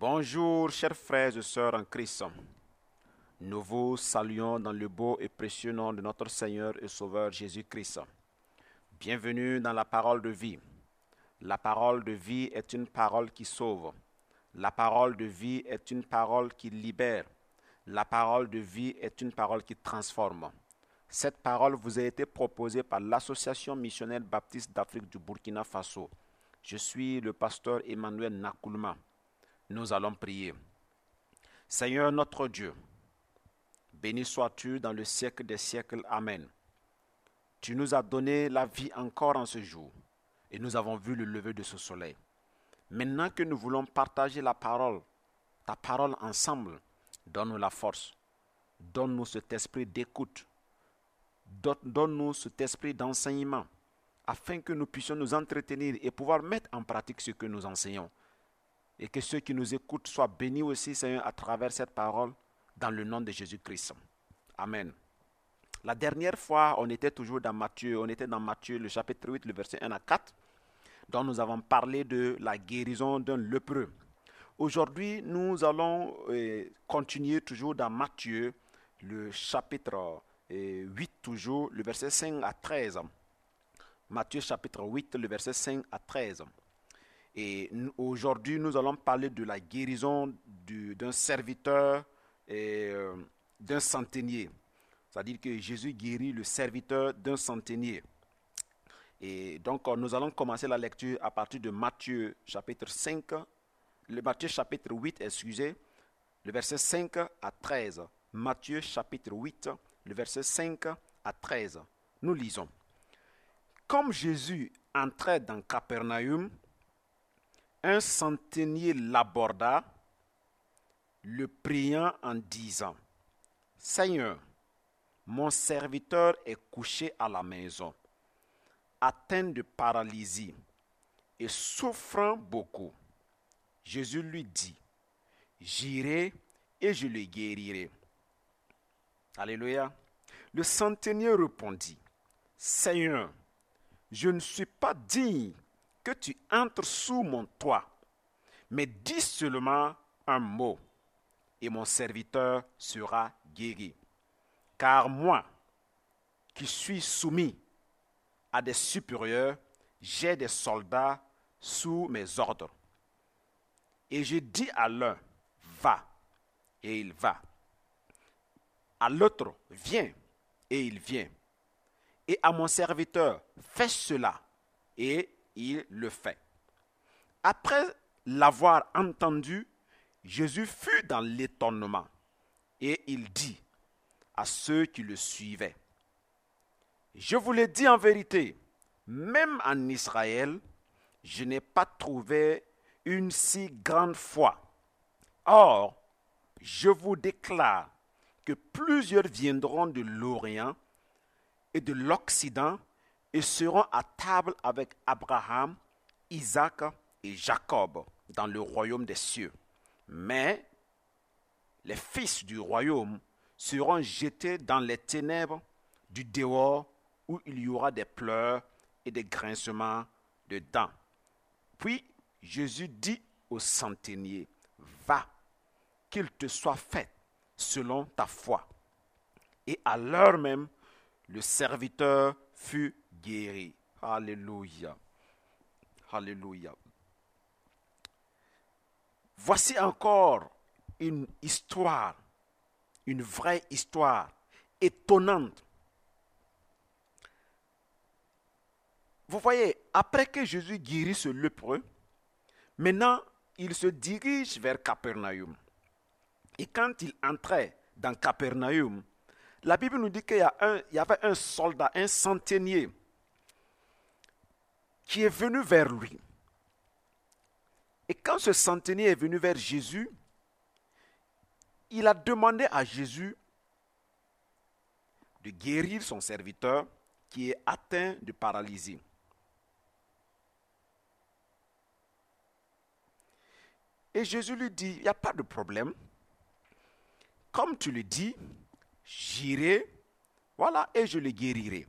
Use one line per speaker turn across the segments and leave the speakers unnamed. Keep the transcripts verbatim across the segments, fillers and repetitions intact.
Bonjour, chers frères et sœurs en Christ. Nous vous saluons dans le beau et précieux nom de notre Seigneur et Sauveur Jésus-Christ. Bienvenue dans la parole de vie. La parole de vie est une parole qui sauve. La parole de vie est une parole qui libère. La parole de vie est une parole qui transforme. Cette parole vous a été proposée par l'Association missionnaire baptiste d'Afrique du Burkina Faso. Je suis le pasteur Emmanuel Nakoulma. Nous allons prier. Seigneur notre Dieu, béni sois-tu dans le siècle des siècles. Amen. Tu nous as donné la vie encore en ce jour et nous avons vu le lever de ce soleil. Maintenant que nous voulons partager la parole, ta parole ensemble, donne-nous la force. Donne-nous cet esprit d'écoute. Donne-nous cet esprit d'enseignement afin que nous puissions nous entretenir et pouvoir mettre en pratique ce que nous enseignons. Et que ceux qui nous écoutent soient bénis aussi, Seigneur, à travers cette parole, dans le nom de Jésus-Christ. Amen. La dernière fois, on était toujours dans Matthieu, on était dans Matthieu, le chapitre huit, le verset un à quatre, dont nous avons parlé de la guérison d'un lépreux. Aujourd'hui, nous allons euh, continuer toujours dans Matthieu, le chapitre euh, huit, toujours, le verset cinq à treize. Matthieu chapitre huit, le verset cinq à treize. Et aujourd'hui, nous allons parler de la guérison du, d'un serviteur et euh, d'un centenier. C'est-à-dire que Jésus guérit le serviteur d'un centenier. Et donc, nous allons commencer la lecture à partir de Matthieu chapitre cinq, le Matthieu chapitre huit, excusez, le verset cinq à treize. Matthieu chapitre huit, le verset cinq à treize. Nous lisons. Comme Jésus entrait dans Capernaum, un centenier l'aborda, le priant en disant, « Seigneur, mon serviteur est couché à la maison, atteint de paralysie et souffrant beaucoup. » Jésus lui dit, « J'irai et je le guérirai. » Alléluia. Le centenier répondit, « Seigneur, je ne suis pas digne que tu entres sous mon toit, mais dis seulement un mot, et mon serviteur sera guéri. Car moi, qui suis soumis à des supérieurs, j'ai des soldats sous mes ordres. Et je dis à l'un, va, et il va. À l'autre, viens, et il vient. Et à mon serviteur, fais cela, et il le fait. » Après l'avoir entendu, Jésus fut dans l'étonnement et il dit à ceux qui le suivaient, « Je vous le dis en vérité, même en Israël, je n'ai pas trouvé une si grande foi. Or, je vous déclare que plusieurs viendront de l'Orient et de l'Occident et seront à table avec Abraham, Isaac et Jacob dans le royaume des cieux. Mais les fils du royaume seront jetés dans les ténèbres du dehors où il y aura des pleurs et des grincements de dents. » Puis Jésus dit au centenier, « Va, qu'il te soit fait selon ta foi. » Et à l'heure même, le serviteur fut guéri. Alléluia. Alléluia. Voici encore une histoire, une vraie histoire étonnante. Vous voyez, après que Jésus guérit ce lépreux, maintenant il se dirige vers Capernaum. Et quand il entrait dans Capernaum, la Bible nous dit qu'il y a un, il y avait un soldat, un centenier, qui est venu vers lui. Et quand ce centenier est venu vers Jésus, il a demandé à Jésus de guérir son serviteur qui est atteint de paralysie. Et Jésus lui dit, il n'y a pas de problème. Comme tu le dis, j'irai, voilà, et je le guérirai.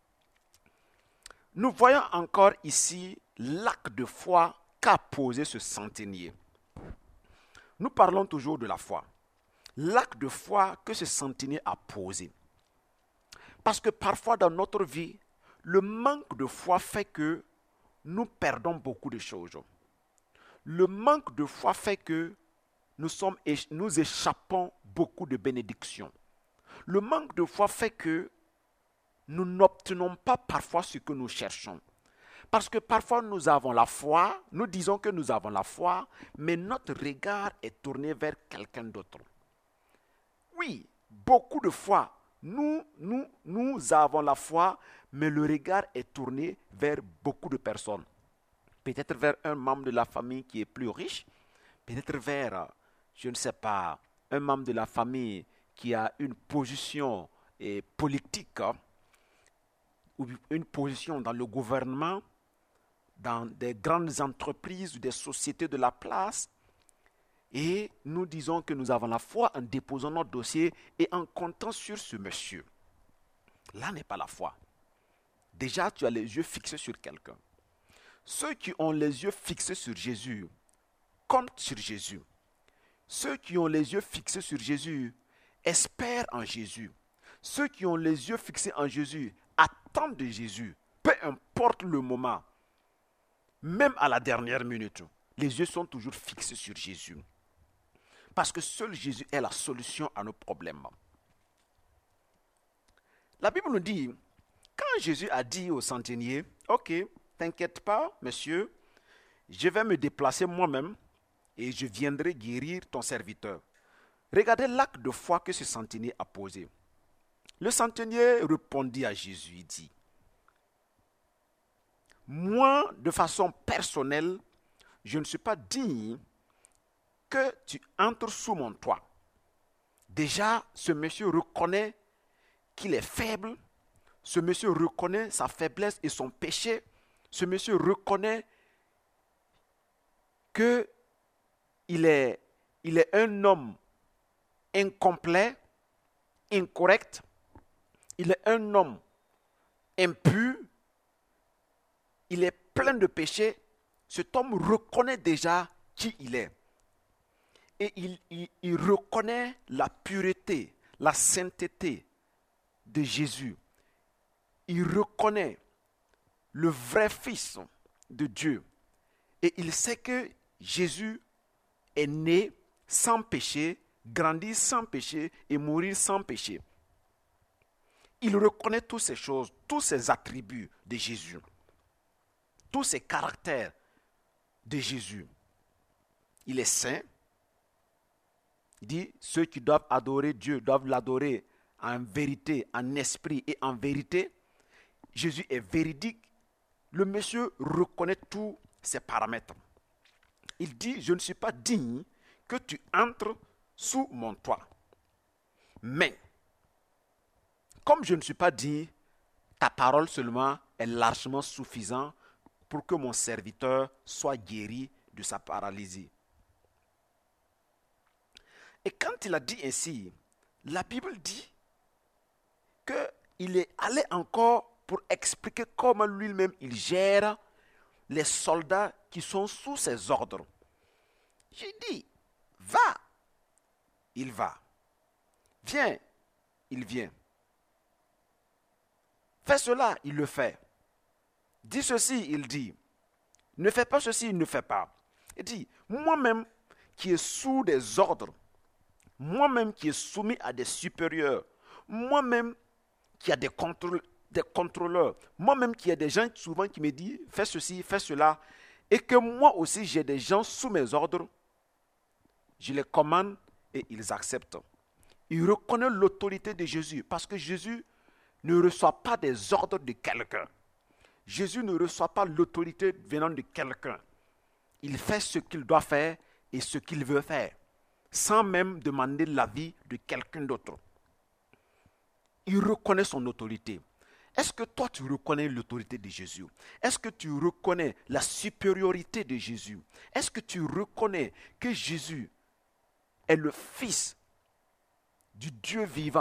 Nous voyons encore ici l'acte de foi qu'a posé ce centenier. nous parlons toujours de la foi. L'acte de foi que ce centenier a posé. Parce que parfois dans notre vie, le manque de foi fait que nous perdons beaucoup de choses. Le manque de foi fait que nous, sommes, nous échappons beaucoup de bénédictions. Le manque de foi fait que nous n'obtenons pas parfois ce que nous cherchons. Parce que parfois nous avons la foi, nous disons que nous avons la foi, mais notre regard est tourné vers quelqu'un d'autre. Oui, beaucoup de fois, nous, nous, nous avons la foi, mais le regard est tourné vers beaucoup de personnes. Peut-être vers un membre de la famille qui est plus riche, peut-être vers, je ne sais pas, un membre de la famille qui a une position eh, politique, hein, ou une position dans le gouvernement, dans des grandes entreprises ou des sociétés de la place, et nous disons que nous avons la foi en déposant notre dossier et en comptant sur ce monsieur. Là n'est pas la foi. Déjà, tu as les yeux fixés sur quelqu'un. Ceux qui ont les yeux fixés sur Jésus comptent sur Jésus. Ceux qui ont les yeux fixés sur Jésus espèrent en Jésus. Ceux qui ont les yeux fixés en Jésus attendent de Jésus, peu importe le moment. Même à la dernière minute, les yeux sont toujours fixés sur Jésus. Parce que seul Jésus est la solution à nos problèmes. La Bible nous dit, quand Jésus a dit au centenier, « Ok, t'inquiète pas, monsieur, je vais me déplacer moi-même et je viendrai guérir ton serviteur. » Regardez l'acte de foi que ce centenier a posé. Le centenier répondit à Jésus, il dit, « Moi, de façon personnelle, je ne suis pas digne que tu entres sous mon toit. » Déjà, ce monsieur reconnaît qu'il est faible. Ce monsieur reconnaît sa faiblesse et son péché. Ce monsieur reconnaît qu'il est, il est un homme incomplet, incorrect. Il est un homme impur. Il est plein de péchés. Cet homme reconnaît déjà qui il est. Et il, il, il reconnaît la pureté, la sainteté de Jésus. Il reconnaît le vrai Fils de Dieu. Et il sait que Jésus est né sans péché, grandi sans péché et mourir sans péché. Il reconnaît toutes ces choses, tous ces attributs de Jésus, tous ces caractères de Jésus. Il est saint. Il dit, ceux qui doivent adorer Dieu doivent l'adorer en vérité, en esprit et en vérité. Jésus est véridique. Le monsieur reconnaît tous ces paramètres. Il dit, je ne suis pas digne que tu entres sous mon toit. Mais, comme je ne suis pas digne, ta parole seulement est largement suffisante pour que mon serviteur soit guéri de sa paralysie. Et quand il a dit ainsi, la Bible dit qu'il est allé encore pour expliquer comment lui-même il gère les soldats qui sont sous ses ordres. J'ai dit, va, il va. Viens, il vient. Fais cela, il le fait. Dis ceci, il dit. Ne fais pas ceci, il ne fait pas. Il dit, moi-même qui est sous des ordres, moi-même qui est soumis à des supérieurs, moi-même qui a des, contrôle, des contrôleurs, moi-même qui a des gens souvent qui me disent fais ceci, fais cela, et que moi aussi j'ai des gens sous mes ordres, je les commande et ils acceptent. Ils reconnaissent l'autorité de Jésus parce que Jésus ne reçoit pas des ordres de quelqu'un. Jésus ne reçoit pas l'autorité venant de quelqu'un. Il fait ce qu'il doit faire et ce qu'il veut faire, sans même demander l'avis de quelqu'un d'autre. Il reconnaît son autorité. Est-ce que toi tu reconnais l'autorité de Jésus? Est-ce que tu reconnais la supériorité de Jésus? Est-ce que tu reconnais que Jésus est le Fils du Dieu vivant?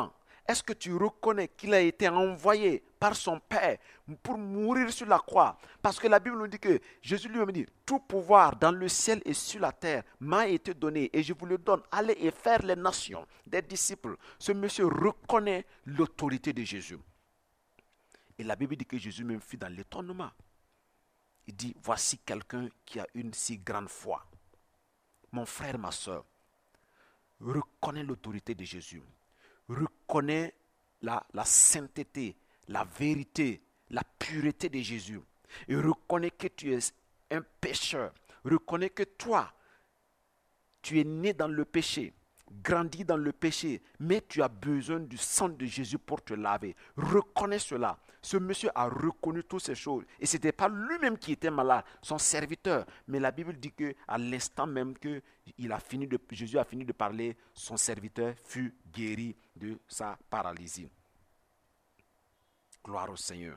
Est-ce que tu reconnais qu'il a été envoyé par son Père pour mourir sur la croix? Parce que la Bible nous dit que Jésus lui-même dit, tout pouvoir dans le ciel et sur la terre m'a été donné et je vous le donne. Allez et faire les nations des disciples. Ce monsieur reconnaît l'autorité de Jésus. Et la Bible dit que Jésus même fut dans l'étonnement. Il dit, voici quelqu'un qui a une si grande foi. Mon frère, ma soeur, reconnais l'autorité de Jésus. Reconnais la, la sainteté, la vérité, la pureté de Jésus. Et reconnais que tu es un pécheur. Reconnais que toi, tu es né dans le péché, grandi dans le péché, mais tu as besoin du sang de Jésus pour te laver. Reconnais cela. Ce monsieur a reconnu toutes ces choses. Et ce n'était pas lui-même qui était malade, son serviteur. Mais la Bible dit qu'à l'instant même que il a fini de, Jésus a fini de parler, son serviteur fut guéri de sa paralysie. Gloire au Seigneur.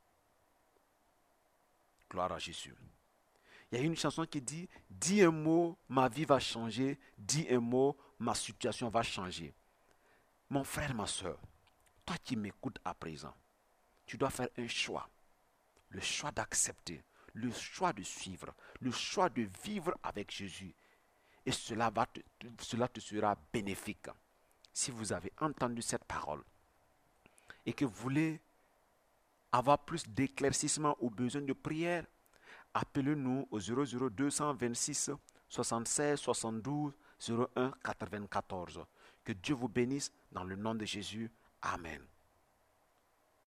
Gloire à Jésus. Il y a une chanson qui dit, dis un mot, ma vie va changer. Dis un mot, ma situation va changer. Mon frère, ma soeur, toi qui m'écoutes à présent, tu dois faire un choix. Le choix d'accepter, le choix de suivre, le choix de vivre avec Jésus. Et cela, va te, cela te sera bénéfique. Si vous avez entendu cette parole et que vous voulez avoir plus d'éclaircissement ou besoin de prière, appelez-nous au zéro zéro deux cent vingt-six soixante-seize soixante-douze zéro un quatre-vingt-quatorze. Que Dieu vous bénisse dans le nom de Jésus. Amen.